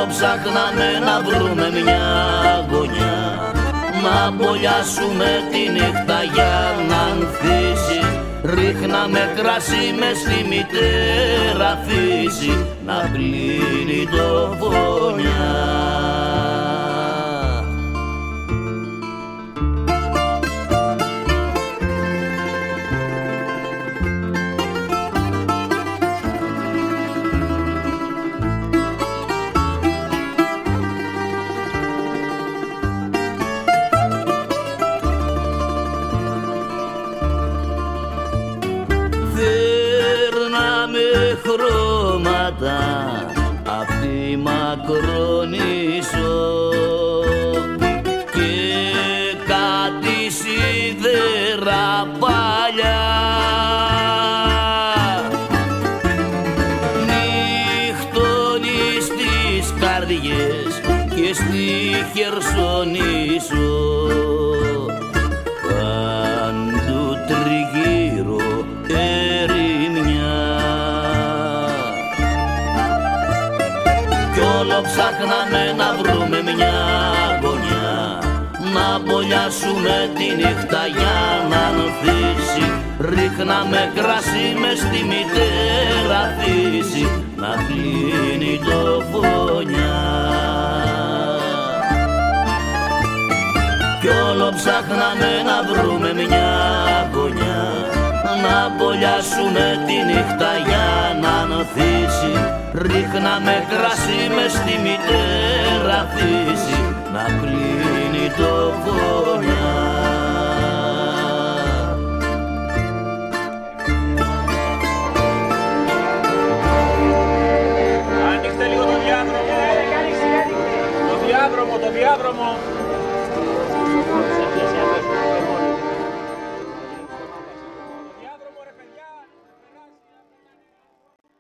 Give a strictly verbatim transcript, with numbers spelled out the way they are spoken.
όλο ψάχναμε να βρούμε μια γωνιά να μπολιάσουμε τη νύχτα για να ανθίσει. Ρίχναμε κρασί μες στη μητέρα φύση να πλύνει το φωνιά. Χρώματα απ' τη Μακρόνισσο και κάτι σίδερα παλιά. Νύχτωνει στις καρδιές και στη Χερσονήσο παντού τριγύρω ερημιά. Όλο ψάχναμε να βρούμε μια γωνιά να μπολιάσουμε τη νύχτα για να ανθίσει. Ρίχναμε κρασί μες στη μητέρα φύση να κλείνει το φωνιά. Κι όλο ψάχναμε να βρούμε μια γωνιά να μπολιάσουμε τη νύχτα για να ανθίσει. Ρίχναμε κρασί μες στη μητέρα φύση να κλείνει το φωνιά. Άνοιξτε λίγο το διάδρομο, το διάδρομο, το διάδρομο.